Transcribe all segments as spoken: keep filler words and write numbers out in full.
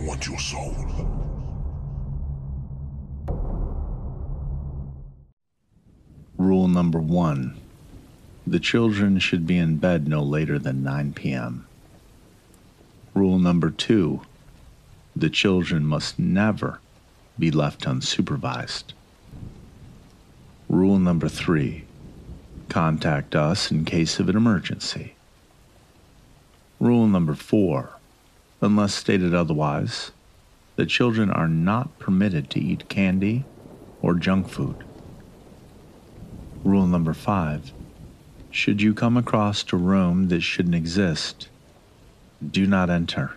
want your soul. Rule number one. The children should be in bed no later than nine p.m. Rule number two. The children must never be left unsupervised. Rule number three. Contact us in case of an emergency. Rule number four. Unless stated otherwise, the children are not permitted to eat candy or junk food. Rule number five. Should you come across a room that shouldn't exist, do not enter.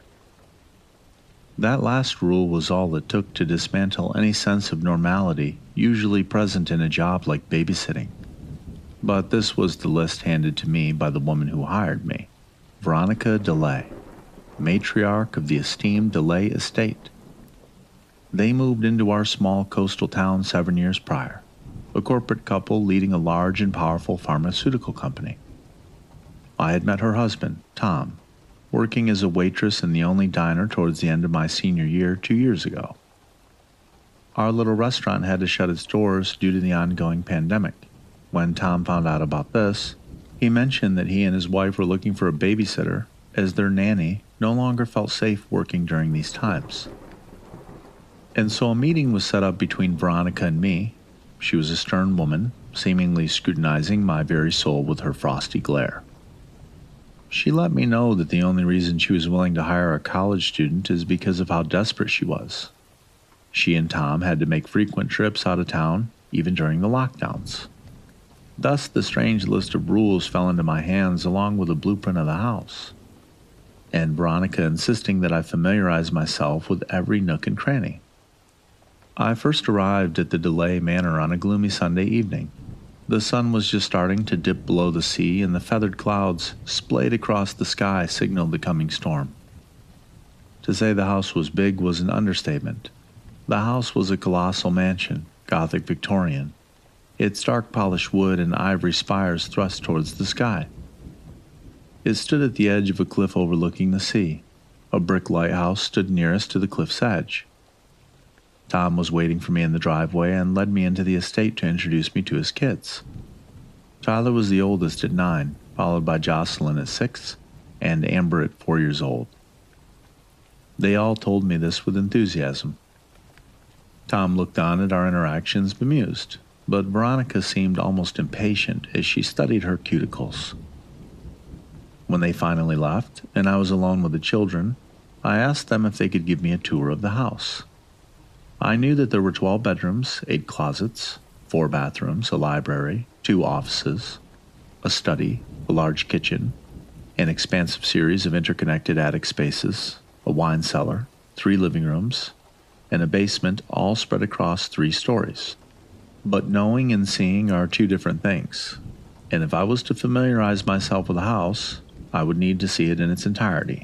That last rule was all it took to dismantle any sense of normality usually present in a job like babysitting. But this was the list handed to me by the woman who hired me, Veronica DeLay, matriarch of the esteemed DeLay estate. They moved into our small coastal town seven years prior, a corporate couple leading a large and powerful pharmaceutical company. I had met her husband, Tom, working as a waitress in the only diner towards the end of my senior year two years ago. Our little restaurant had to shut its doors due to the ongoing pandemic. When Tom found out about this, he mentioned that he and his wife were looking for a babysitter as their nanny no longer felt safe working during these times. And so a meeting was set up between Veronica and me. She was a stern woman, seemingly scrutinizing my very soul with her frosty glare. She let me know that the only reason she was willing to hire a college student is because of how desperate she was. She and Tom had to make frequent trips out of town, even during the lockdowns. Thus, the strange list of rules fell into my hands along with a blueprint of the house, and Veronica insisting that I familiarize myself with every nook and cranny. I first arrived at the DeLay Manor on a gloomy Sunday evening. The sun was just starting to dip below the sea, and the feathered clouds splayed across the sky signaled the coming storm. To say the house was big was an understatement. The house was a colossal mansion, Gothic Victorian, its dark polished wood and ivory spires thrust towards the sky. It stood at the edge of a cliff overlooking the sea. A brick lighthouse stood nearest to the cliff's edge. Tom was waiting for me in the driveway and led me into the estate to introduce me to his kids. Tyler was the oldest at nine, followed by Jocelyn at six, and Amber at four years old. They all told me this with enthusiasm. Tom looked on at our interactions bemused, but Veronica seemed almost impatient as she studied her cuticles. When they finally left, and I was alone with the children, I asked them if they could give me a tour of the house. I knew that there were twelve bedrooms, eight closets, four bathrooms, a library, two offices, a study, a large kitchen, an expansive series of interconnected attic spaces, a wine cellar, three living rooms, and a basement all spread across three stories. But knowing and seeing are two different things, and if I was to familiarize myself with a house, I would need to see it in its entirety.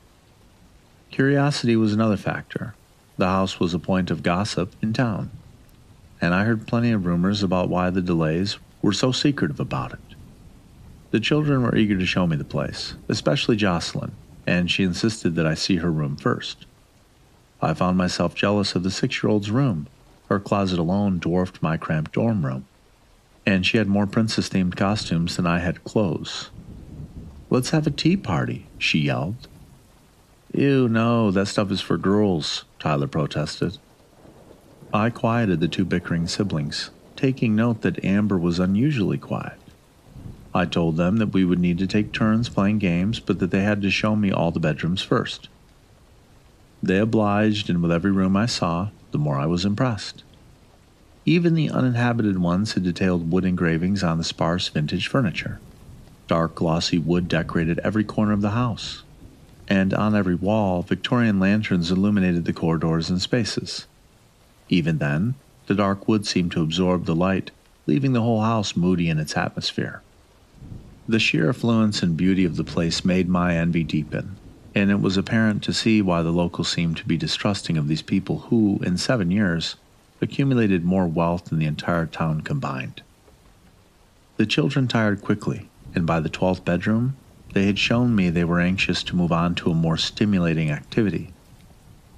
Curiosity was another factor. The house was a point of gossip in town, and I heard plenty of rumors about why the Delays were so secretive about it. The children were eager to show me the place, especially Jocelyn, and she insisted that I see her room first. I found myself jealous of the six-year-old's room. Her closet alone dwarfed my cramped dorm room, and she had more princess-themed costumes than I had clothes. "Let's have a tea party," she yelled. "Ew, no, that stuff is for girls," Tyler protested. I quieted the two bickering siblings, taking note that Amber was unusually quiet. I told them that we would need to take turns playing games, but that they had to show me all the bedrooms first. They obliged, and with every room I saw, the more I was impressed. Even the uninhabited ones had detailed wood engravings on the sparse vintage furniture. Dark glossy wood decorated every corner of the house, and on every wall, Victorian lanterns illuminated the corridors and spaces. Even then, the dark wood seemed to absorb the light, leaving the whole house moody in its atmosphere. The sheer affluence and beauty of the place made my envy deepen, and it was apparent to see why the locals seemed to be distrusting of these people who, in seven years, accumulated more wealth than the entire town combined. The children tired quickly, and by the twelfth bedroom, they had shown me they were anxious to move on to a more stimulating activity.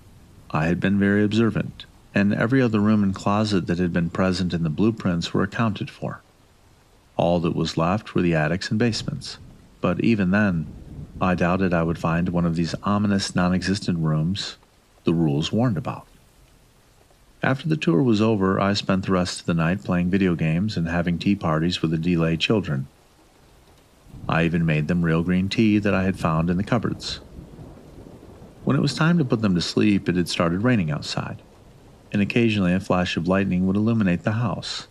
I had been very observant, and every other room and closet that had been present in the blueprints were accounted for. All that was left were the attics and basements, but even then, I doubted I would find one of these ominous non-existent rooms the rules warned about. After the tour was over, I spent the rest of the night playing video games and having tea parties with the DeLay children. I even made them real green tea that I had found in the cupboards. When it was time to put them to sleep, it had started raining outside, and occasionally a flash of lightning would illuminate the house.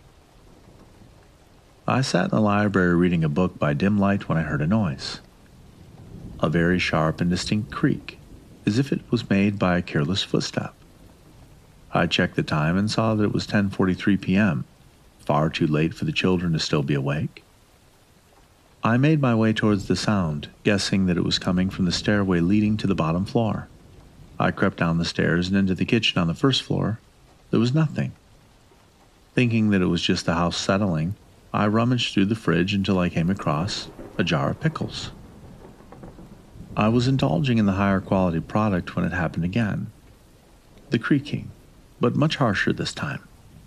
I sat in the library reading a book by dim light when I heard a noise. A very sharp and distinct creak, as if it was made by a careless footstep. I checked the time and saw that it was ten forty-three p.m., far too late for the children to still be awake. I made my way towards the sound, guessing that it was coming from the stairway leading to the bottom floor. I crept down the stairs and into the kitchen on the first floor. There was nothing. Thinking that it was just the house settling, I rummaged through the fridge until I came across a jar of pickles. I was indulging in the higher quality product when it happened again. The creaking, but much harsher this time.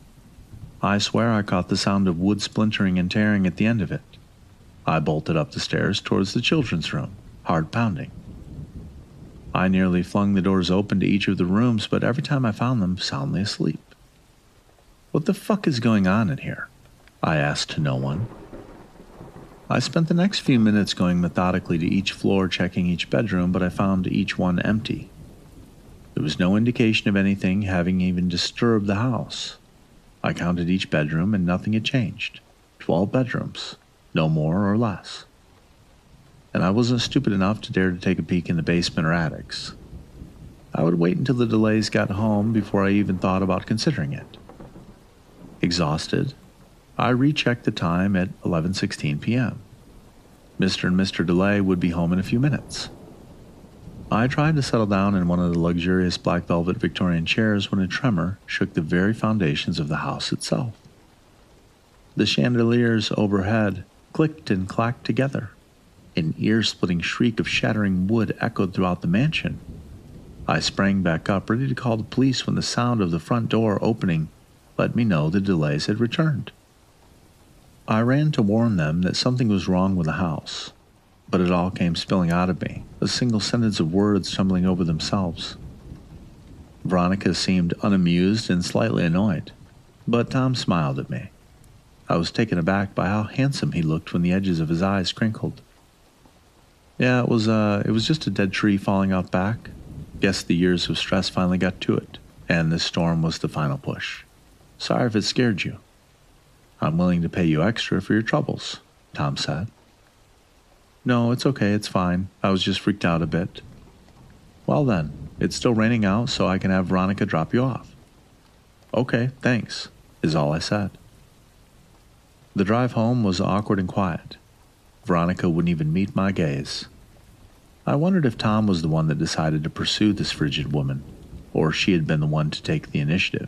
I swear I caught the sound of wood splintering and tearing at the end of it. I bolted up the stairs towards the children's room, hard pounding. I nearly flung the doors open to each of the rooms, but every time I found them soundly asleep. What the fuck is going on in here? I asked to no one. I spent the next few minutes going methodically to each floor, checking each bedroom, but I found each one empty. There was no indication of anything having even disturbed the house. I counted each bedroom and nothing had changed. Twelve bedrooms, no more or less. And I wasn't stupid enough to dare to take a peek in the basement or attics. I would wait until the Delays got home before I even thought about considering it. Exhausted, I rechecked the time at eleven sixteen p.m. Mister and Missus Delay would be home in a few minutes. I tried to settle down in one of the luxurious black velvet Victorian chairs when a tremor shook the very foundations of the house itself. The chandeliers overhead clicked and clacked together. An ear-splitting shriek of shattering wood echoed throughout the mansion. I sprang back up, ready to call the police, when the sound of the front door opening let me know the Delays had returned. I ran to warn them that something was wrong with the house, but it all came spilling out of me, a single sentence of words tumbling over themselves. Veronica seemed unamused and slightly annoyed, but Tom smiled at me. I was taken aback by how handsome he looked when the edges of his eyes crinkled. Yeah, it was uh, it was just a dead tree falling out back. Guess the years of stress finally got to it, and this storm was the final push. Sorry if it scared you. I'm willing to pay you extra for your troubles, Tom said. No, it's okay, it's fine. I was just freaked out a bit. Well then, it's still raining out, so I can have Veronica drop you off. Okay, thanks, is all I said. The drive home was awkward and quiet. Veronica wouldn't even meet my gaze. I wondered if Tom was the one that decided to pursue this frigid woman, or she had been the one to take the initiative.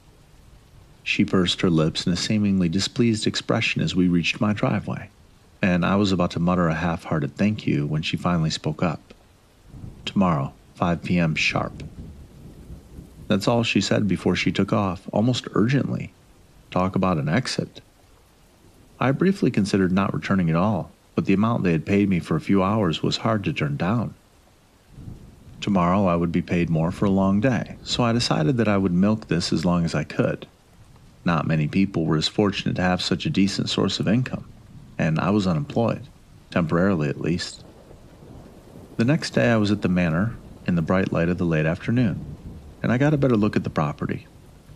She pursed her lips in a seemingly displeased expression as we reached my driveway, and I was about to mutter a half-hearted thank you when she finally spoke up. Tomorrow, five p.m. sharp. That's all she said before she took off, almost urgently. Talk about an exit. I briefly considered not returning at all, but the amount they had paid me for a few hours was hard to turn down. Tomorrow I would be paid more for a long day, so I decided that I would milk this as long as I could. Not many people were as fortunate to have such a decent source of income, and I was unemployed, temporarily at least. The next day I was at the manor in the bright light of the late afternoon, and I got a better look at the property.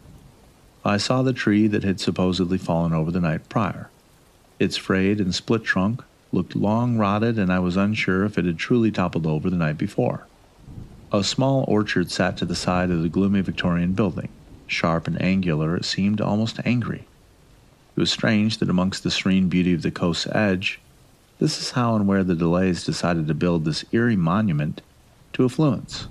I saw the tree that had supposedly fallen over the night prior. Its frayed and split trunk looked long rotted, and I was unsure if it had truly toppled over the night before. A small orchard sat to the side of the gloomy Victorian building. Sharp and angular, it seemed almost angry. It was strange that amongst the serene beauty of the coast's edge, this is how and where the Delays decided to build this eerie monument to affluence.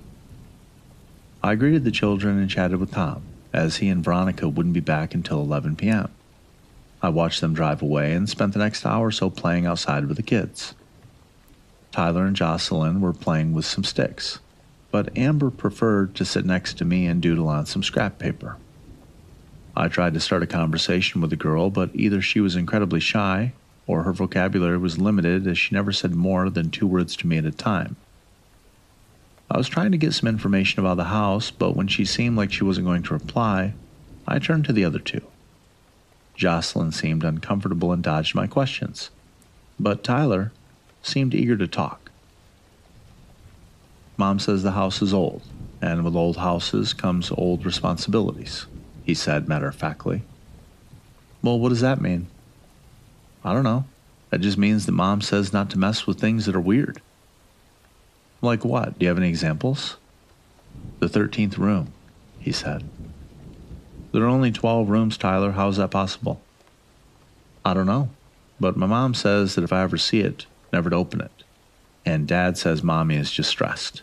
I greeted the children and chatted with Tom, as he and Veronica wouldn't be back until eleven p.m. I watched them drive away and spent the next hour or so playing outside with the kids. Tyler and Jocelyn were playing with some sticks. but Amber preferred to sit next to me and doodle on some scrap paper. I tried to start a conversation with the girl, but either she was incredibly shy or her vocabulary was limited, as she never said more than two words to me at a time. I was trying to get some information about the house, but when she seemed like she wasn't going to reply, I turned to the other two. Jocelyn seemed uncomfortable and dodged my questions, but Tyler seemed eager to talk. Mom says the house is old, and with old houses comes old responsibilities, he said matter-of-factly. Well, what does that mean? I don't know. That just means that Mom says not to mess with things that are weird. Like what? Do you have any examples? The thirteenth room, he said. There are only twelve rooms, Tyler. How is that possible? I don't know, but my mom says that if I ever see it, never to open it. And Dad says Mommy is just stressed.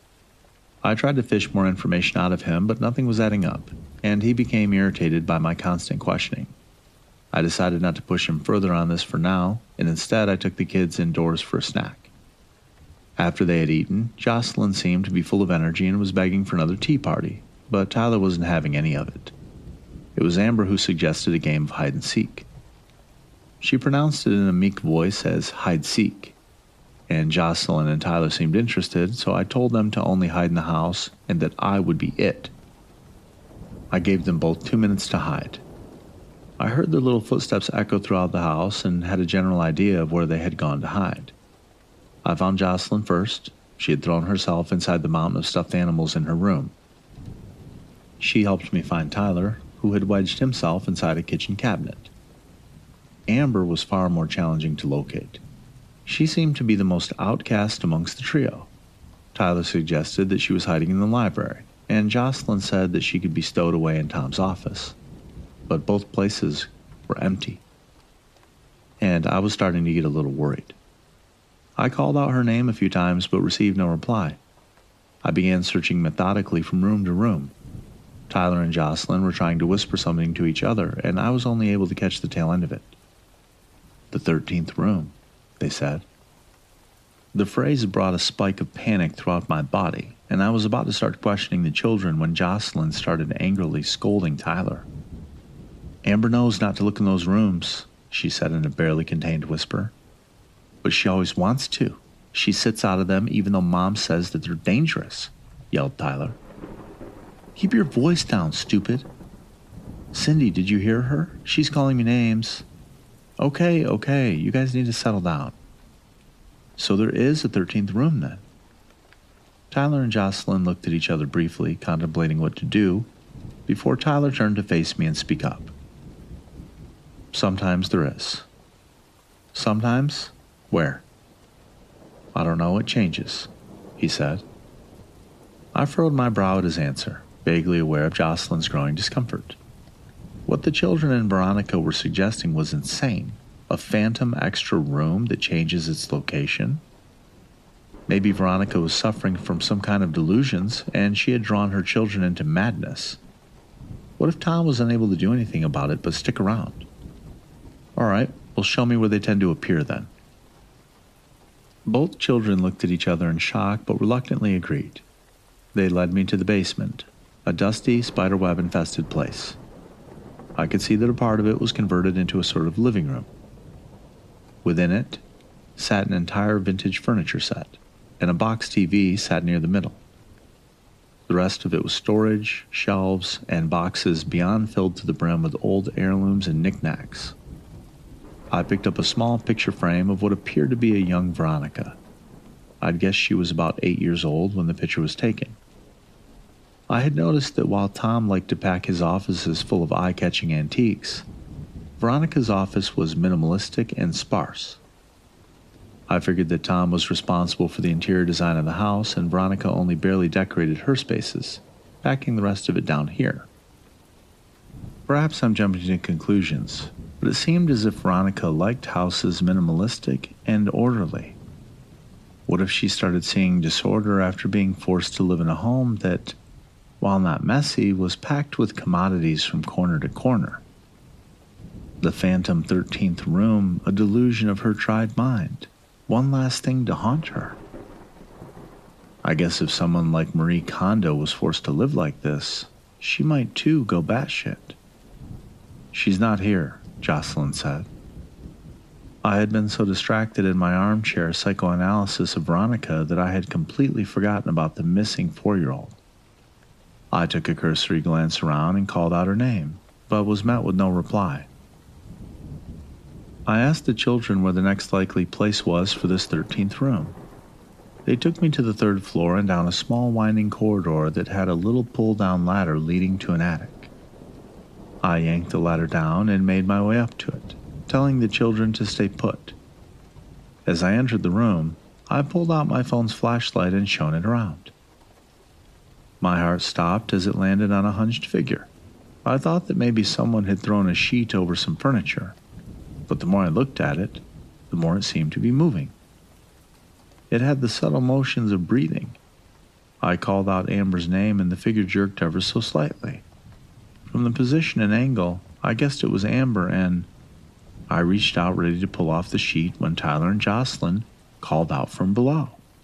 I tried to fish more information out of him, but nothing was adding up, and he became irritated by my constant questioning. I decided not to push him further on this for now, and instead I took the kids indoors for a snack. After they had eaten, Jocelyn seemed to be full of energy and was begging for another tea party, but Tyler wasn't having any of it. It was Amber who suggested a game of hide-and-seek. She pronounced it in a meek voice as hide-seek, and Jocelyn and Tyler seemed interested, so I told them to only hide in the house and that I would be it. I gave them both two minutes to hide. I heard their little footsteps echo throughout the house and had a general idea of where they had gone to hide. I found Jocelyn first. She had thrown herself inside the mountain of stuffed animals in her room. She helped me find Tyler, who had wedged himself inside a kitchen cabinet. Amber was far more challenging to locate. She seemed to be the most outcast amongst the trio. Tyler suggested that she was hiding in the library, and Jocelyn said that she could be stowed away in Tom's office. But both places were empty, and I was starting to get a little worried. I called out her name a few times but received no reply. I began searching methodically from room to room. Tyler and Jocelyn were trying to whisper something to each other, and I was only able to catch the tail end of it. The thirteenth room, they said. The phrase brought a spike of panic throughout my body, and I was about to start questioning the children when Jocelyn started angrily scolding Tyler. Amber knows not to look in those rooms, she said in a barely contained whisper. But she always wants to. She sits out of them even though Mom says that they're dangerous, yelled Tyler. Keep your voice down, stupid. Cindy, did you hear her? She's calling me names. Okay, okay, you guys need to settle down. So there is a thirteenth room then. Tyler and Jocelyn looked at each other briefly, contemplating what to do, before Tyler turned to face me and speak up. Sometimes there is. Sometimes? Where? I don't know, it changes, he said. I furrowed my brow at his answer, vaguely aware of Jocelyn's growing discomfort. What the children and Veronica were suggesting was insane. A phantom extra room that changes its location? Maybe Veronica was suffering from some kind of delusions, and she had drawn her children into madness. What if Tom was unable to do anything about it but stick around? All right, well, show me where they tend to appear then. Both children looked at each other in shock, but reluctantly agreed. They led me to the basement, a dusty, spiderweb-infested place. I could see that a part of it was converted into a sort of living room. Within it sat an entire vintage furniture set, and a box T V sat near the middle. The rest of it was storage, shelves, and boxes beyond filled to the brim with old heirlooms and knickknacks. I picked up a small picture frame of what appeared to be a young Veronica. I'd guess she was about eight years old when the picture was taken. I had noticed that while Tom liked to pack his offices full of eye-catching antiques, Veronica's office was minimalistic and sparse. I figured that Tom was responsible for the interior design of the house, and Veronica only barely decorated her spaces, packing the rest of it down here. Perhaps I'm jumping to conclusions, but it seemed as if Veronica liked houses minimalistic and orderly. What if she started seeing disorder after being forced to live in a home that, while not messy, was packed with commodities from corner to corner? The phantom thirteenth room, a delusion of her tried mind, one last thing to haunt her. I guess if someone like Marie Kondo was forced to live like this, she might too go batshit. She's not here, Jocelyn said. I had been so distracted in my armchair psychoanalysis of Veronica that I had completely forgotten about the missing four-year-old. I took a cursory glance around and called out her name, but was met with no reply. I asked the children where the next likely place was for this thirteenth room. They took me to the third floor and down a small winding corridor that had a little pull-down ladder leading to an attic. I yanked the ladder down and made my way up to it, telling the children to stay put. As I entered the room, I pulled out my phone's flashlight and shone it around. My heart stopped as it landed on a hunched figure. I thought that maybe someone had thrown a sheet over some furniture, but the more I looked at it, the more it seemed to be moving. It had the subtle motions of breathing. I called out Amber's name and the figure jerked ever so slightly. From the position and angle, I guessed it was Amber, and I reached out ready to pull off the sheet when Tyler and Jocelyn called out from below.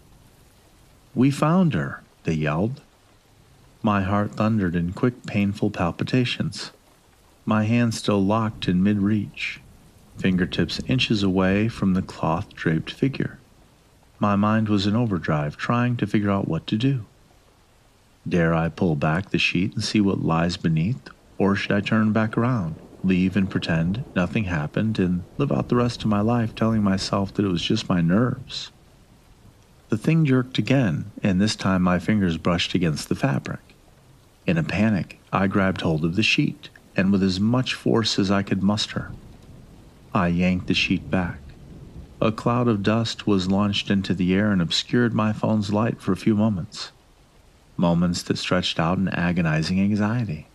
"We found her," they yelled. My heart thundered in quick, painful palpitations. My hand still locked in mid-reach, fingertips inches away from the cloth-draped figure. My mind was in overdrive, trying to figure out what to do. Dare I pull back the sheet and see what lies beneath, or should I turn back around, leave and pretend nothing happened, and live out the rest of my life telling myself that it was just my nerves? The thing jerked again, and this time my fingers brushed against the fabric. In a panic, I grabbed hold of the sheet, and with as much force as I could muster, I yanked the sheet back. A cloud of dust was launched into the air and obscured my phone's light for a few moments. Moments that stretched out in agonizing anxiety.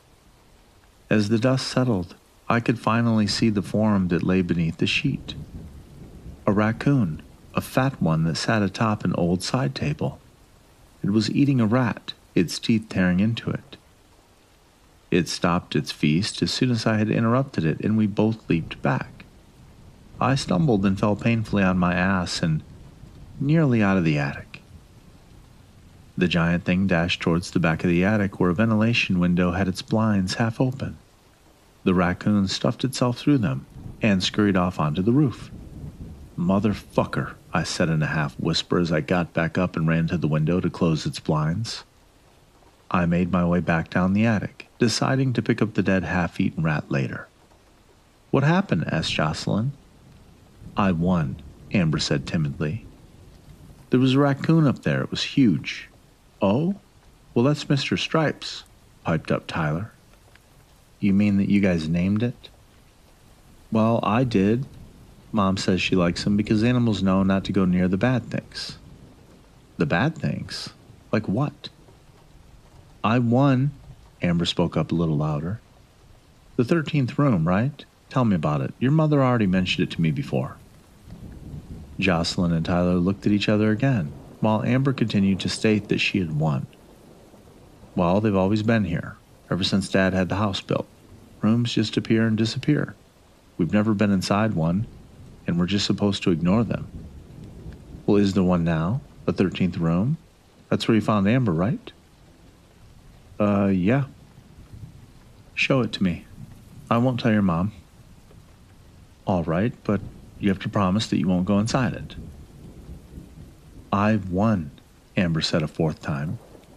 As the dust settled, I could finally see the form that lay beneath the sheet. A raccoon, a fat one that sat atop an old side table. It was eating a rat, its teeth tearing into it. It stopped its feast as soon as I had interrupted it, and we both leaped back. I stumbled and fell painfully on my ass and nearly out of the attic. The giant thing dashed towards the back of the attic where a ventilation window had its blinds half open. The raccoon stuffed itself through them and scurried off onto the roof. "Motherfucker," I said in a half whisper as I got back up and ran to the window to close its blinds. I made my way back down the attic, deciding to pick up the dead half-eaten rat later. "What happened?" asked Jocelyn. "I won," Amber said timidly. "There was a raccoon up there. It was huge." "Oh? Well, that's Mister Stripes," piped up Tyler. "You mean that you guys named it?" "Well, I did. Mom says she likes him because animals know not to go near the bad things." "The bad things? Like what?" "I won," Amber spoke up a little louder. "The thirteenth room, right? Tell me about it. Your mother already mentioned it to me before." Jocelyn and Tyler looked at each other again, while Amber continued to state that she had won. "Well, they've always been here, ever since Dad had the house built. Rooms just appear and disappear. We've never been inside one, and we're just supposed to ignore them." "Well, is there one now? A thirteenth room? That's where you found Amber, right?" Uh, yeah." "Show it to me. I won't tell your mom." "All right, but you have to promise that you won't go inside it." "I've won," Amber said a fourth time.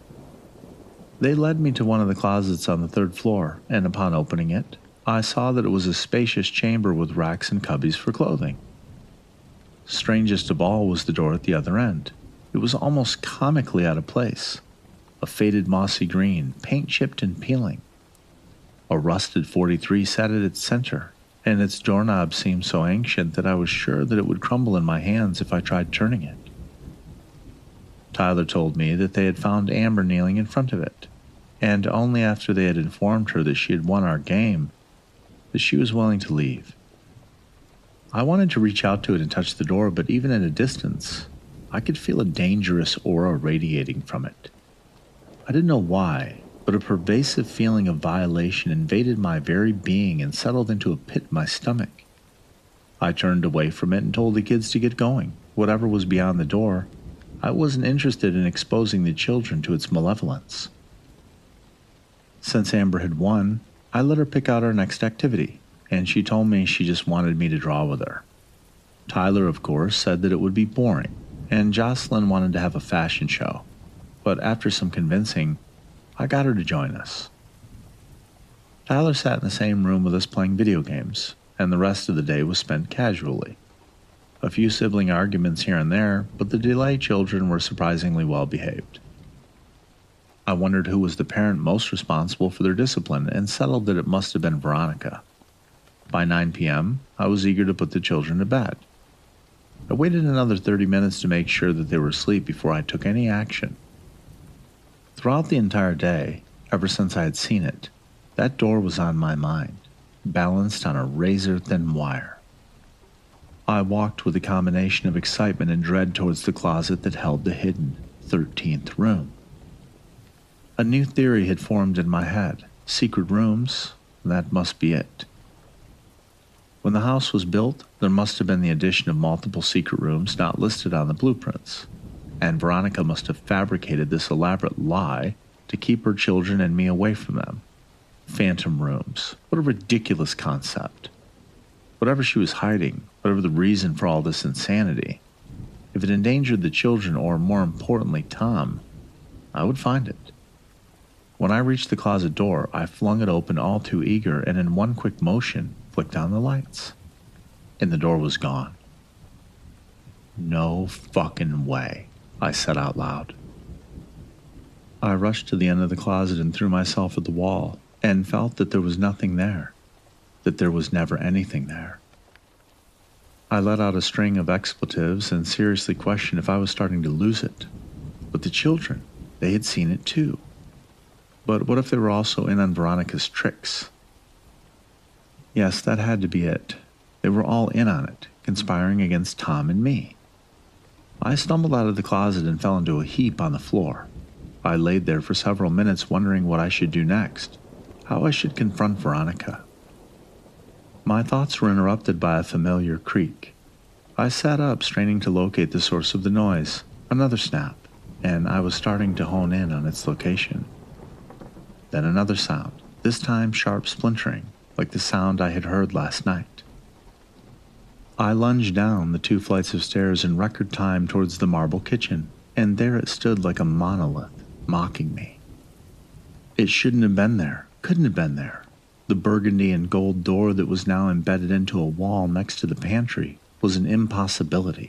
They led me to one of the closets on the third floor, and upon opening it, I saw that it was a spacious chamber with racks and cubbies for clothing. Strangest of all was the door at the other end. It was almost comically out of place. A faded mossy green, paint-chipped and peeling. A rusted forty-three sat at its center, and its doorknob seemed so ancient that I was sure that it would crumble in my hands if I tried turning it. Tyler told me that they had found Amber kneeling in front of it, and only after they had informed her that she had won our game, that she was willing to leave. I wanted to reach out to it and touch the door, but even at a distance, I could feel a dangerous aura radiating from it. I didn't know why, but a pervasive feeling of violation invaded my very being and settled into a pit in my stomach. I turned away from it and told the kids to get going. Whatever was beyond the door, I wasn't interested in exposing the children to its malevolence. Since Amber had won, I let her pick out our next activity, and she told me she just wanted me to draw with her. Tyler, of course, said that it would be boring, and Jocelyn wanted to have a fashion show, but after some convincing, I got her to join us. Tyler sat in the same room with us playing video games, and the rest of the day was spent casually. A few sibling arguments here and there, but the DeLay children were surprisingly well behaved. I wondered who was the parent most responsible for their discipline and settled that it must have been Veronica. By nine p.m., I was eager to put the children to bed. I waited another thirty minutes to make sure that they were asleep before I took any action. Throughout the entire day, ever since I had seen it, that door was on my mind, balanced on a razor-thin wire. I walked with a combination of excitement and dread towards the closet that held the hidden thirteenth room. A new theory had formed in my head. Secret rooms, that must be it. When the house was built, there must have been the addition of multiple secret rooms not listed on the blueprints, and Veronica must have fabricated this elaborate lie to keep her children and me away from them. Phantom rooms, what a ridiculous concept. Whatever she was hiding, whatever the reason for all this insanity, if it endangered the children or, more importantly, Tom, I would find it. When I reached the closet door, I flung it open all too eager and in one quick motion flicked on the lights. And the door was gone. No fucking way, I said out loud. I rushed to the end of the closet and threw myself at the wall and felt that there was nothing there, that there was never anything there. I let out a string of expletives and seriously questioned if I was starting to lose it. But the children, they had seen it too. But what if they were also in on Veronica's tricks? Yes, that had to be it. They were all in on it, conspiring against Tom and me. I stumbled out of the closet and fell into a heap on the floor. I laid there for several minutes wondering what I should do next, how I should confront Veronica. My thoughts were interrupted by a familiar creak. I sat up, straining to locate the source of the noise. Another snap, and I was starting to hone in on its location. Then another sound, this time sharp splintering, like the sound I had heard last night. I lunged down the two flights of stairs in record time towards the marble kitchen, and there it stood like a monolith, mocking me. It shouldn't have been there, couldn't have been there. The burgundy and gold door that was now embedded into a wall next to the pantry was an impossibility.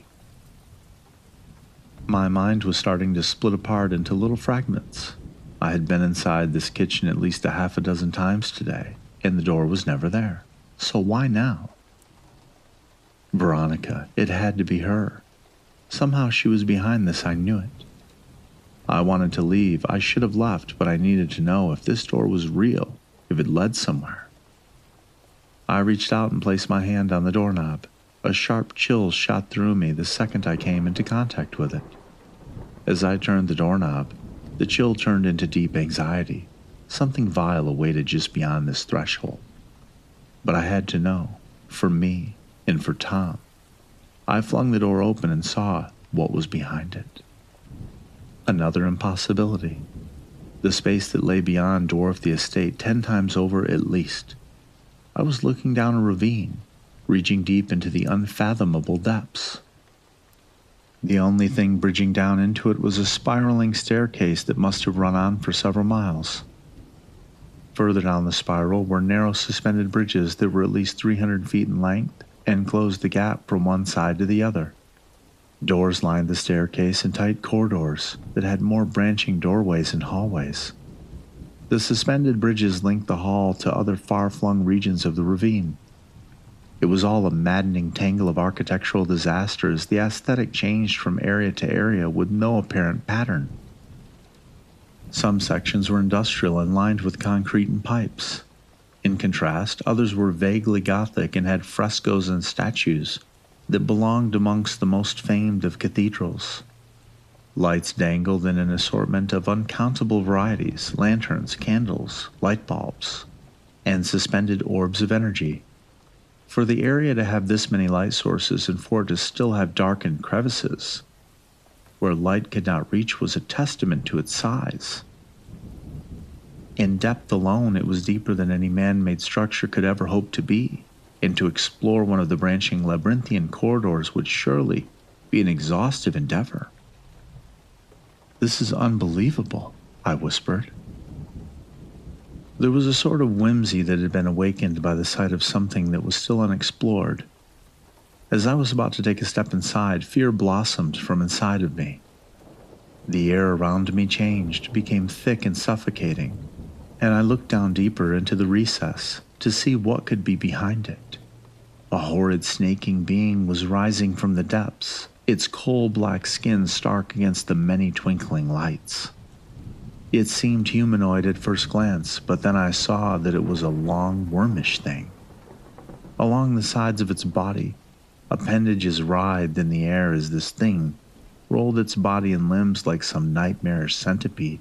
My mind was starting to split apart into little fragments. I had been inside this kitchen at least a half a dozen times today, and the door was never there. So why now? Veronica, it had to be her. Somehow she was behind this, I knew it. I wanted to leave. I should have left, but I needed to know if this door was real, if it led somewhere. I reached out and placed my hand on the doorknob. A sharp chill shot through me the second I came into contact with it. As I turned the doorknob, the chill turned into deep anxiety. Something vile awaited just beyond this threshold. But I had to know, for me and for Tom. I flung the door open and saw what was behind it. Another impossibility. The space that lay beyond dwarfed the estate ten times over at least. I was looking down a ravine, reaching deep into the unfathomable depths. The only thing bridging down into it was a spiraling staircase that must have run on for several miles. Further down the spiral were narrow suspended bridges that were at least three hundred feet in length and closed the gap from one side to the other. Doors lined the staircase in tight corridors that had more branching doorways and hallways. The suspended bridges linked the hall to other far-flung regions of the ravine. It was all a maddening tangle of architectural disasters. The aesthetic changed from area to area with no apparent pattern. Some sections were industrial and lined with concrete and pipes. In contrast, others were vaguely Gothic and had frescoes and statues that belonged amongst the most famed of cathedrals. Lights dangled in an assortment of uncountable varieties, lanterns, candles, light bulbs, and suspended orbs of energy. For the area to have this many light sources and for it to still have darkened crevices, where light could not reach was a testament to its size. In depth alone, it was deeper than any man-made structure could ever hope to be, and to explore one of the branching labyrinthian corridors would surely be an exhaustive endeavor. "This is unbelievable," I whispered. There was a sort of whimsy that had been awakened by the sight of something that was still unexplored. As I was about to take a step inside, fear blossomed from inside of me. The air around me changed, became thick and suffocating, and I looked down deeper into the recess to see what could be behind it. A horrid snaking being was rising from the depths, its coal-black skin stark against the many twinkling lights. It seemed humanoid at first glance, but then I saw that it was a long, wormish thing. Along the sides of its body, appendages writhed in the air as this thing rolled its body and limbs like some nightmarish centipede.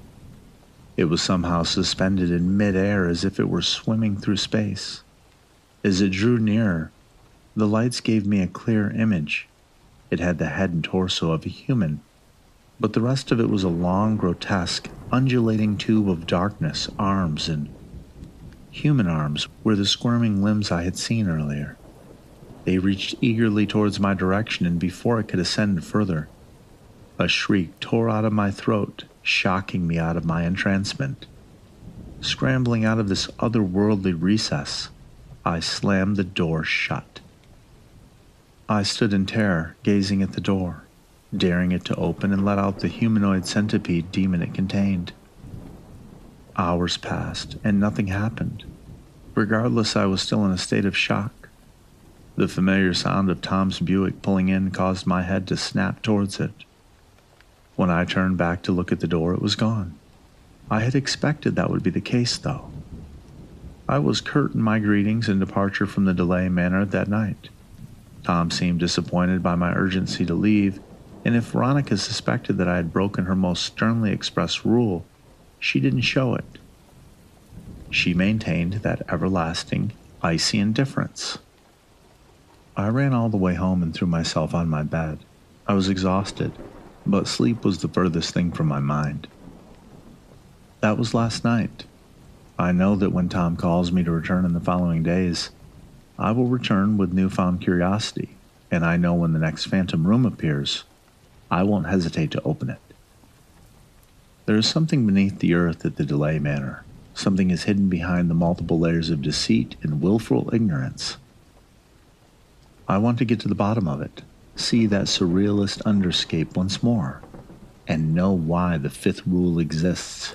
It was somehow suspended in mid-air as if it were swimming through space. As it drew nearer, the lights gave me a clear image. It had the head and torso of a human, but the rest of it was a long, grotesque, undulating tube of darkness. Arms and human arms were the squirming limbs I had seen earlier. They reached eagerly towards my direction, and before it could ascend further, a shriek tore out of my throat, shocking me out of my entrancement. Scrambling out of this otherworldly recess, I slammed the door shut. I stood in terror, gazing at the door, daring it to open and let out the humanoid centipede demon it contained. Hours passed, and nothing happened. Regardless, I was still in a state of shock. The familiar sound of Tom's Buick pulling in caused my head to snap towards it. When I turned back to look at the door, it was gone. I had expected that would be the case, though. I was curt in my greetings and departure from the Delay Manor that night. Tom seemed disappointed by my urgency to leave, and if Veronica suspected that I had broken her most sternly expressed rule, she didn't show it. She maintained that everlasting, icy indifference. I ran all the way home and threw myself on my bed. I was exhausted, but sleep was the furthest thing from my mind. That was last night. I know that when Tom calls me to return in the following days, I will return with newfound curiosity, and I know when the next phantom room appears, I won't hesitate to open it. There is something beneath the earth at the Delay Manor. Something is hidden behind the multiple layers of deceit and willful ignorance. I want to get to the bottom of it, see that surrealist underscape once more, and know why the fifth rule exists.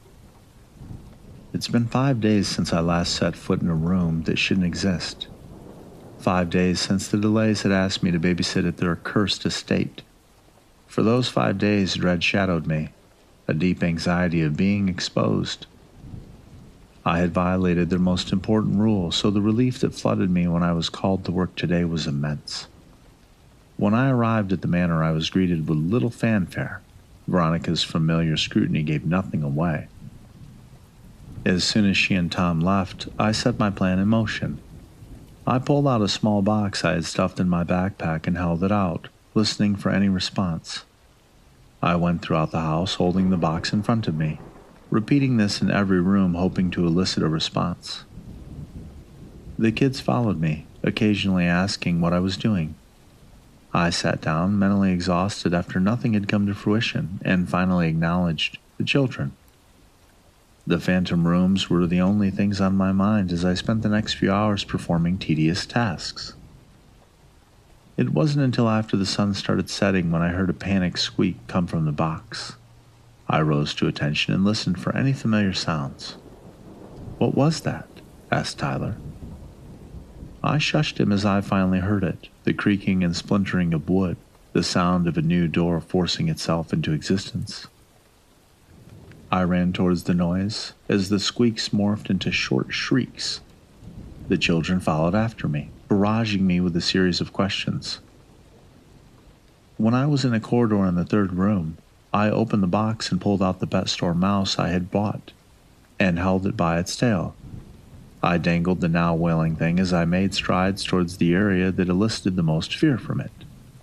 It's been five days since I last set foot in a room that shouldn't exist. Five days since the Delays had asked me to babysit at their accursed estate. For those five days, dread shadowed me, a deep anxiety of being exposed. I had violated their most important rule, so the relief that flooded me when I was called to work today was immense. When I arrived at the manor, I was greeted with little fanfare. Veronica's familiar scrutiny gave nothing away. As soon as she and Tom left, I set my plan in motion. I pulled out a small box I had stuffed in my backpack and held it out, listening for any response. I went throughout the house holding the box in front of me, repeating this in every room, hoping to elicit a response. The kids followed me, occasionally asking what I was doing. I sat down, mentally exhausted after nothing had come to fruition, and finally acknowledged the children. The phantom rooms were the only things on my mind as I spent the next few hours performing tedious tasks. It wasn't until after the sun started setting when I heard a panicked squeak come from the box. I rose to attention and listened for any familiar sounds. "What was that?" asked Tyler. I shushed him as I finally heard it, the creaking and splintering of wood, the sound of a new door forcing itself into existence. I ran towards the noise as the squeaks morphed into short shrieks. The children followed after me, barraging me with a series of questions. When I was in a corridor in the third room, I opened the box and pulled out the pet store mouse I had bought, and held it by its tail. I dangled the now wailing thing as I made strides towards the area that elicited the most fear from it.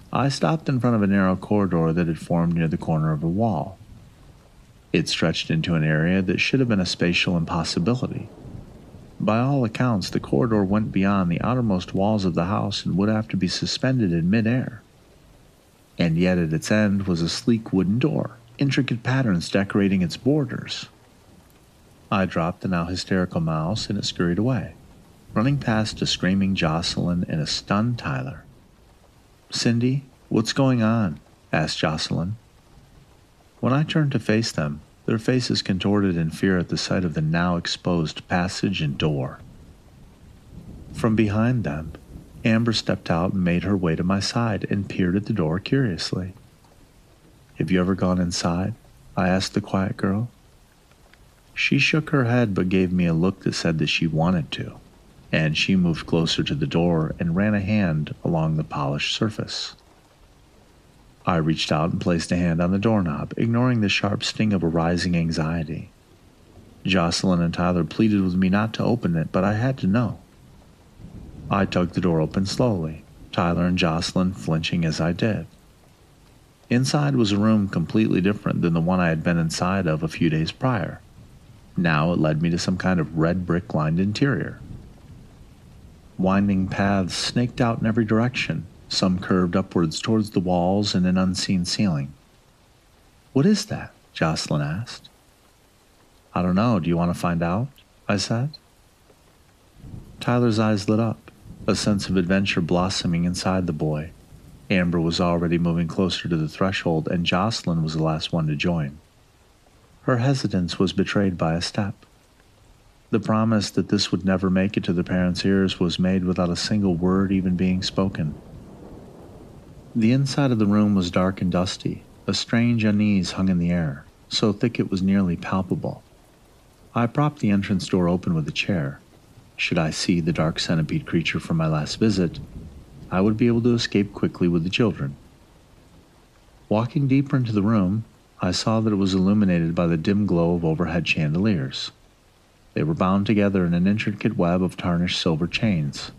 I stopped in front of a narrow corridor that had formed near the corner of a wall. It stretched into an area that should have been a spatial impossibility. By all accounts, the corridor went beyond the outermost walls of the house and would have to be suspended in midair. And yet at its end was a sleek wooden door, intricate patterns decorating its borders. I dropped the now hysterical mouse and it scurried away, running past a screaming Jocelyn and a stunned Tyler. "Cindy, what's going on?" asked Jocelyn. When I turned to face them, their faces contorted in fear at the sight of the now exposed passage and door. From behind them, Amber stepped out and made her way to my side and peered at the door curiously. "Have you ever gone inside?" I asked the quiet girl. She shook her head but gave me a look that said that she wanted to, and she moved closer to the door and ran a hand along the polished surface. I reached out and placed a hand on the doorknob, ignoring the sharp sting of a rising anxiety. Jocelyn and Tyler pleaded with me not to open it, but I had to know. I tugged the door open slowly, Tyler and Jocelyn flinching as I did. Inside was a room completely different than the one I had been inside of a few days prior. Now it led me to some kind of red brick-lined interior. Winding paths snaked out in every direction, some curved upwards towards the walls and an unseen ceiling. "What is that?" Jocelyn asked. "I don't know. Do you want to find out?" I said. Tyler's eyes lit up, a sense of adventure blossoming inside the boy. Amber was already moving closer to the threshold, and Jocelyn was the last one to join. Her hesitance was betrayed by a step. The promise that this would never make it to the parents' ears was made without a single word even being spoken. The inside of the room was dark and dusty. A strange unease hung in the air, so thick it was nearly palpable. I propped the entrance door open with a chair. Should I see the dark centipede creature from my last visit, I would be able to escape quickly with the children. Walking deeper into the room, I saw that it was illuminated by the dim glow of overhead chandeliers. They were bound together in an intricate web of tarnished silver chains.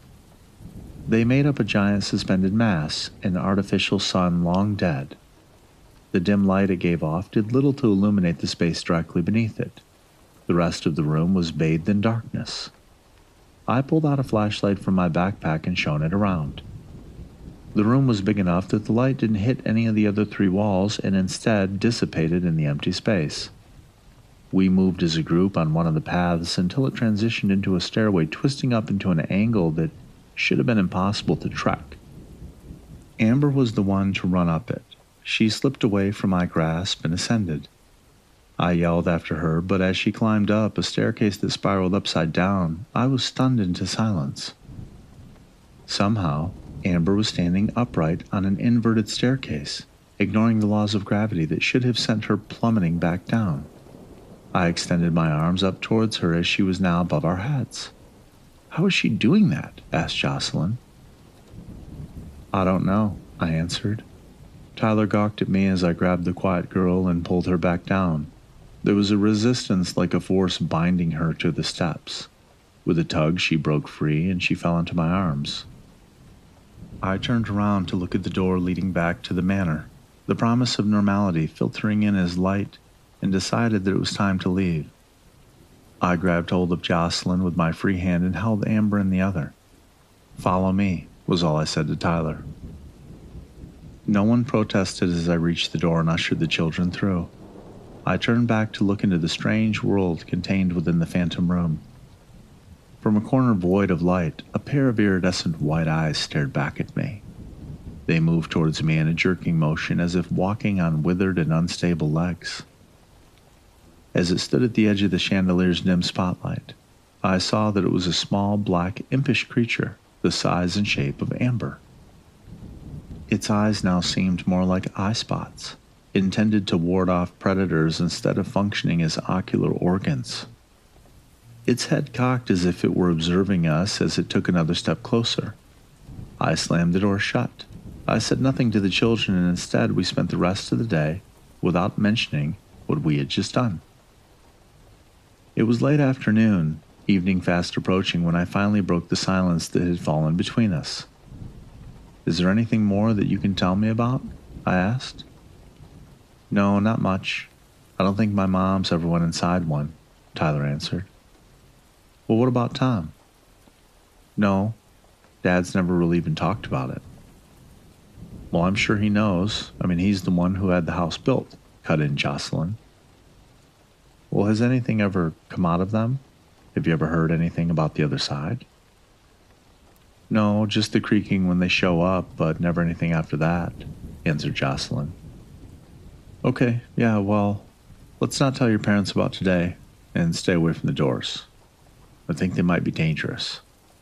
They made up a giant suspended mass, an artificial sun long dead. The dim light it gave off did little to illuminate the space directly beneath it. The rest of the room was bathed in darkness. I pulled out a flashlight from my backpack and shone it around. The room was big enough that the light didn't hit any of the other three walls and instead dissipated in the empty space. We moved as a group on one of the paths until it transitioned into a stairway twisting up into an angle that should have been impossible to trek. Amber was the one to run up it. She slipped away from my grasp and ascended. I yelled after her, but as she climbed up a staircase that spiraled upside down, I was stunned into silence. Somehow, Amber was standing upright on an inverted staircase, ignoring the laws of gravity that should have sent her plummeting back down. I extended my arms up towards her as she was now above our heads. "How is she doing that?" asked Jocelyn. "I don't know," I answered. Tyler gawked at me as I grabbed the quiet girl and pulled her back down. There was a resistance like a force binding her to the steps. With a tug, she broke free and she fell into my arms. I turned around to look at the door leading back to the manor, the promise of normality filtering in as light, and decided that it was time to leave. I grabbed hold of Jocelyn with my free hand and held Amber in the other. "Follow me," was all I said to Tyler. No one protested as I reached the door and ushered the children through. I turned back to look into the strange world contained within the phantom room. From a corner void of light, a pair of iridescent white eyes stared back at me. They moved towards me in a jerking motion as if walking on withered and unstable legs. As it stood at the edge of the chandelier's dim spotlight, I saw that it was a small, black, impish creature, the size and shape of Amber. Its eyes now seemed more like eye spots, intended to ward off predators instead of functioning as ocular organs. Its head cocked as if it were observing us as it took another step closer. I slammed the door shut. I said nothing to the children, and instead we spent the rest of the day without mentioning what we had just done. It was late afternoon, evening fast approaching, when I finally broke the silence that had fallen between us. Is there anything more that you can tell me about? I asked. No, not much. I don't think my mom's ever went inside one, Tyler answered. Well, what about Tom? No, Dad's never really even talked about it. Well, I'm sure he knows. I mean, he's the one who had the house built, cut in Jocelyn. Well, has anything ever come out of them? Have you ever heard anything about the other side? No, just the creaking when they show up, but never anything after that, answered Jocelyn. Okay, yeah, well, let's not tell your parents about today, and stay away from the doors. I think they might be dangerous.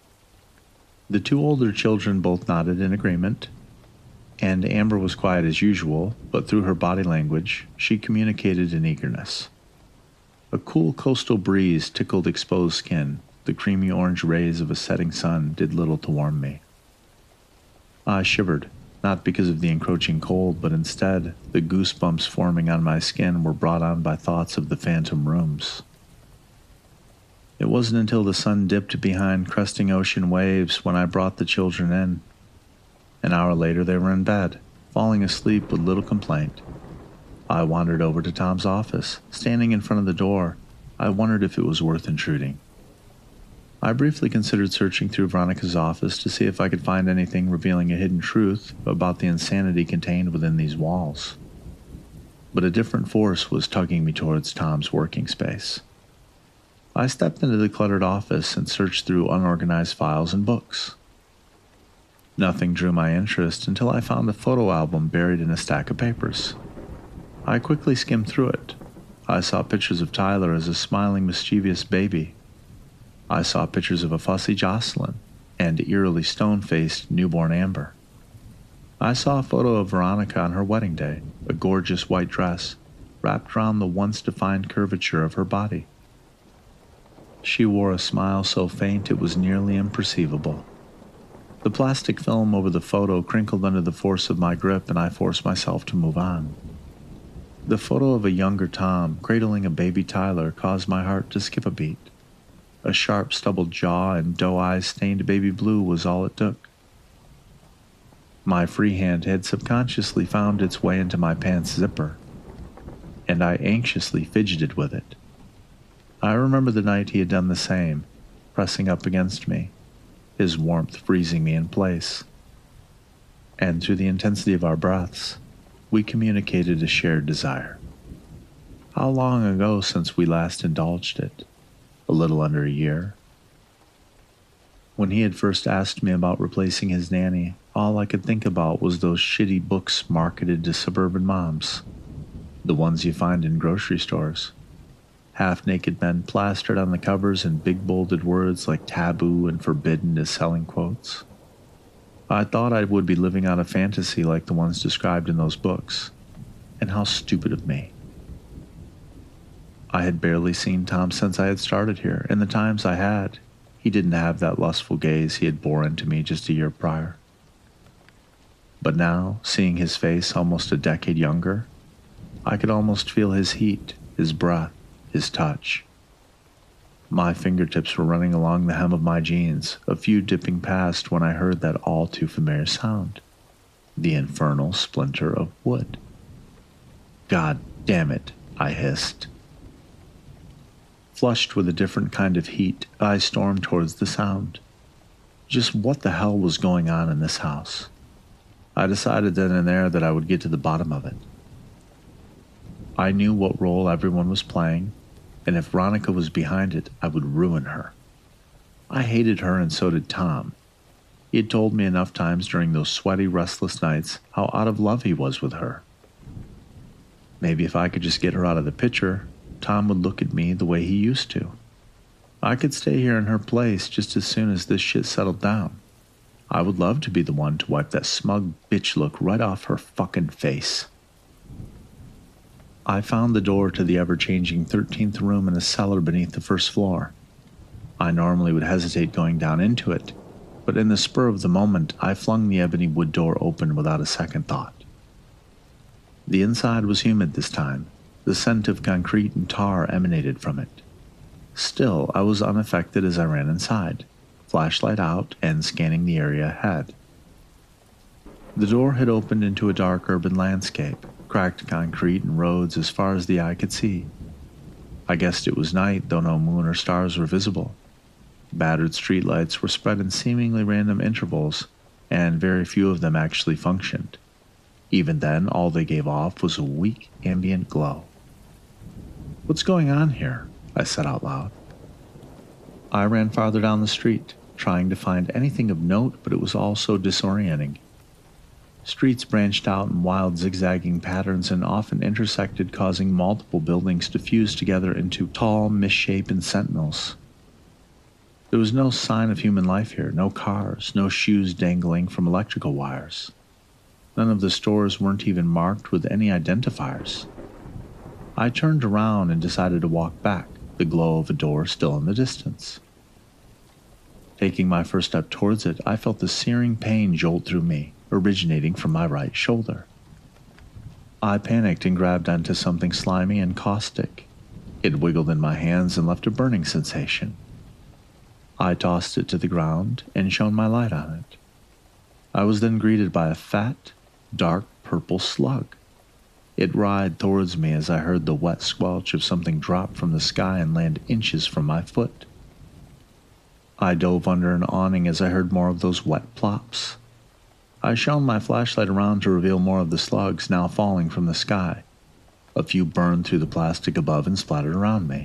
The two older children both nodded in agreement, and Amber was quiet as usual, but through her body language, she communicated an eagerness. A cool coastal breeze tickled exposed skin. The creamy orange rays of a setting sun did little to warm me. I shivered, not because of the encroaching cold, but instead, the goosebumps forming on my skin were brought on by thoughts of the phantom rooms. It wasn't until the sun dipped behind cresting ocean waves when I brought the children in. An hour later they were in bed, falling asleep with little complaint. I wandered over to Tom's office. Standing in front of the door, I wondered if it was worth intruding. I briefly considered searching through Veronica's office to see if I could find anything revealing a hidden truth about the insanity contained within these walls. But a different force was tugging me towards Tom's working space. I stepped into the cluttered office and searched through unorganized files and books. Nothing drew my interest until I found a photo album buried in a stack of papers. I quickly skimmed through it. I saw pictures of Tyler as a smiling, mischievous baby. I saw pictures of a fussy Jocelyn and eerily stone-faced newborn Amber. I saw a photo of Veronica on her wedding day, a gorgeous white dress wrapped around the once-defined curvature of her body. She wore a smile so faint it was nearly imperceivable. The plastic film over the photo crinkled under the force of my grip, and I forced myself to move on. The photo of a younger Tom cradling a baby Tyler caused my heart to skip a beat. A sharp, stubbled jaw and doe eyes stained baby blue was all it took. My free hand had subconsciously found its way into my pants zipper, and I anxiously fidgeted with it. I remember the night he had done the same, pressing up against me, his warmth freezing me in place. And through the intensity of our breaths, we communicated a shared desire. How long ago since we last indulged it? A little under a year. When he had first asked me about replacing his nanny, all I could think about was those shitty books marketed to suburban moms, the ones you find in grocery stores. Half-naked men plastered on the covers in big bolded words like taboo and forbidden as selling quotes. I thought I would be living out a fantasy like the ones described in those books, and how stupid of me. I had barely seen Tom since I had started here, and the times I had, he didn't have that lustful gaze he had bore into me just a year prior. But now, seeing his face almost a decade younger, I could almost feel his heat, his breath, his touch. My fingertips were running along the hem of my jeans, a few dipping past when I heard that all too familiar sound, the infernal splinter of wood. God damn it, I hissed. Flushed with a different kind of heat, I stormed towards the sound. Just what the hell was going on in this house? I decided then and there that I would get to the bottom of it. I knew what role everyone was playing, and if Veronica was behind it, I would ruin her. I hated her, and so did Tom. He had told me enough times during those sweaty, restless nights how out of love he was with her. Maybe if I could just get her out of the picture, Tom would look at me the way he used to. I could stay here in her place just as soon as this shit settled down. I would love to be the one to wipe that smug bitch look right off her fucking face. I found the door to the ever-changing thirteenth room in a cellar beneath the first floor. I normally would hesitate going down into it, but in the spur of the moment, I flung the ebony wood door open without a second thought. The inside was humid this time. The scent of concrete and tar emanated from it. Still, I was unaffected as I ran inside, flashlight out and scanning the area ahead. The door had opened into a dark urban landscape, cracked concrete and roads as far as the eye could see. I guessed it was night, though no moon or stars were visible. Battered streetlights were spread in seemingly random intervals, and very few of them actually functioned. Even then, all they gave off was a weak ambient glow. "What's going on here?" I said out loud. I ran farther down the street, trying to find anything of note, but it was all so disorienting. Streets branched out in wild zigzagging patterns and often intersected, causing multiple buildings to fuse together into tall, misshapen sentinels. There was no sign of human life here, no cars, no shoes dangling from electrical wires. None of the stores weren't even marked with any identifiers. I turned around and decided to walk back, the glow of a door still in the distance. Taking my first step towards it, I felt the searing pain jolt through me, originating from my right shoulder. I panicked and grabbed onto something slimy and caustic. It wiggled in my hands and left a burning sensation. I tossed it to the ground and shone my light on it. I was then greeted by a fat, dark purple slug. It writhed towards me as I heard the wet squelch of something drop from the sky and land inches from my foot. I dove under an awning as I heard more of those wet plops. I shone my flashlight around to reveal more of the slugs now falling from the sky. A few burned through the plastic above and splattered around me.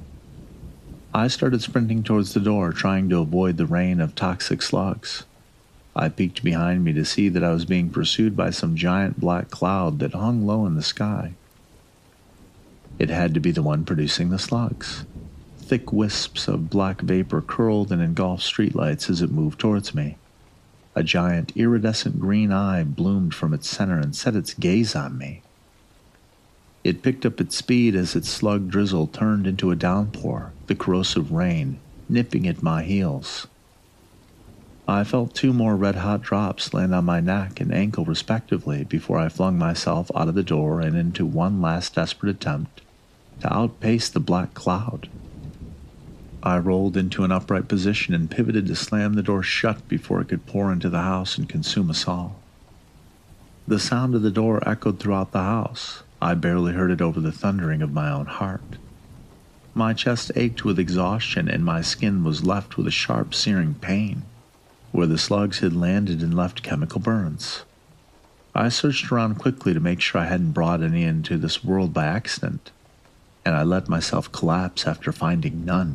I started sprinting towards the door, trying to avoid the rain of toxic slugs. I peeked behind me to see that I was being pursued by some giant black cloud that hung low in the sky. It had to be the one producing the slugs. Thick wisps of black vapor curled and engulfed streetlights as it moved towards me. A giant iridescent green eye bloomed from its center and set its gaze on me. It picked up its speed as its slug drizzle turned into a downpour, the corrosive rain nipping at my heels. I felt two more red-hot drops land on my neck and ankle respectively before I flung myself out of the door and into one last desperate attempt to outpace the black cloud. I rolled into an upright position and pivoted to slam the door shut before it could pour into the house and consume us all. The sound of the door echoed throughout the house. I barely heard it over the thundering of my own heart. My chest ached with exhaustion and my skin was left with a sharp, searing pain, where the slugs had landed and left chemical burns. I searched around quickly to make sure I hadn't brought any into this world by accident, and I let myself collapse after finding none.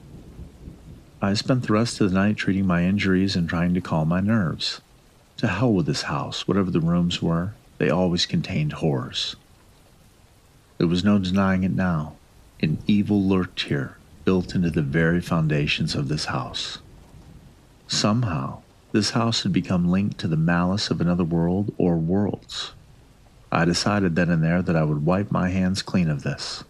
I spent the rest of the night treating my injuries and trying to calm my nerves. To hell with this house, whatever the rooms were, they always contained horrors. There was no denying it now. An evil lurked here, built into the very foundations of this house. Somehow, this house had become linked to the malice of another world or worlds. I decided then and there that I would wipe my hands clean of this.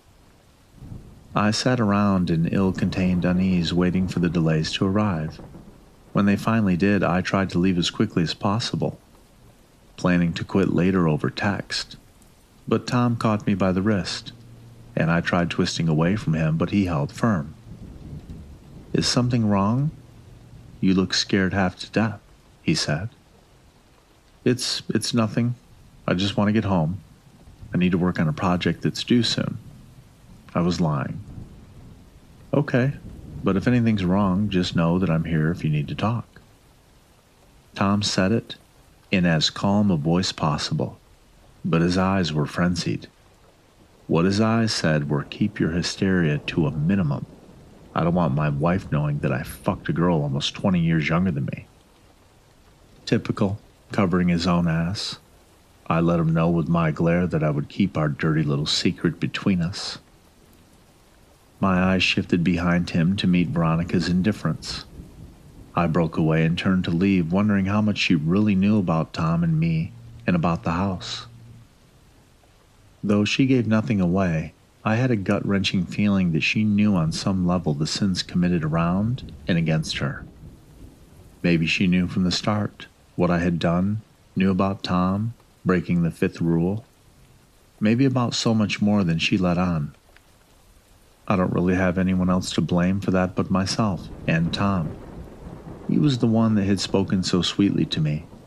I sat around in ill-contained unease waiting for the delays to arrive. When they finally did, I tried to leave as quickly as possible, planning to quit later over text. But Tom caught me by the wrist, and I tried twisting away from him, but he held firm. "Is something wrong? You look scared half to death," he said. It's, it's nothing. I just want to get home. I need to work on a project that's due soon." I was lying. "Okay, but if anything's wrong, just know that I'm here if you need to talk." Tom said it in as calm a voice possible, but his eyes were frenzied. What his eyes said were, "Keep your hysteria to a minimum. I don't want my wife knowing that I fucked a girl almost twenty years younger than me." Typical, covering his own ass. I let him know with my glare that I would keep our dirty little secret between us. My eyes shifted behind him to meet Veronica's indifference. I broke away and turned to leave, wondering how much she really knew about Tom and me and about the house. Though she gave nothing away, I had a gut-wrenching feeling that she knew on some level the sins committed around and against her. Maybe she knew from the start what I had done, knew about Tom, breaking the fifth rule, maybe about so much more than she let on. I don't really have anyone else to blame for that but myself and Tom. He was the one that had spoken so sweetly to me,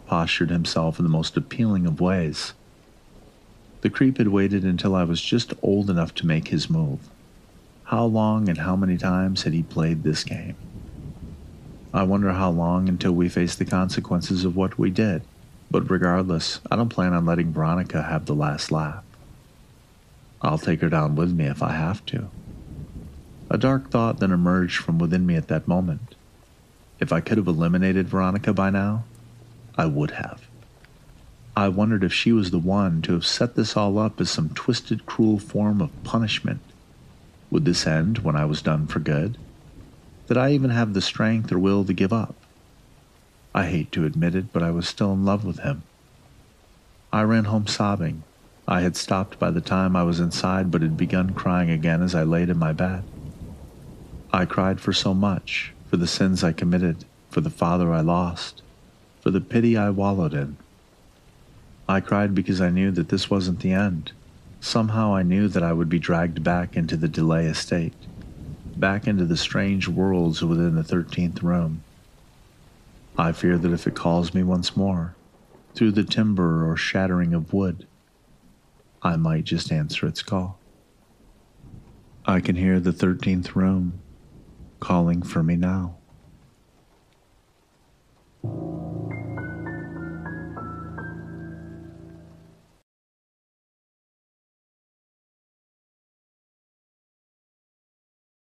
postured himself in the most appealing of ways. The creep had waited until I was just old enough to make his move. How long and how many times had he played this game? I wonder how long until we face the consequences of what we did. But regardless, I don't plan on letting Veronica have the last laugh. I'll take her down with me if I have to. A dark thought then emerged from within me at that moment. If I could have eliminated Veronica by now, I would have. I wondered if she was the one to have set this all up as some twisted, cruel form of punishment. Would this end when I was done for good? Did I even have the strength or will to give up? I hate to admit it, but I was still in love with him. I ran home sobbing. I had stopped by the time I was inside, but had begun crying again as I laid in my bed. I cried for so much, for the sins I committed, for the father I lost, for the pity I wallowed in. I cried because I knew that this wasn't the end. Somehow I knew that I would be dragged back into the Delay estate, back into the strange worlds within the thirteenth room. I fear that if it calls me once more, through the timber or shattering of wood, I might just answer its call. I can hear the thirteenth room calling for me now.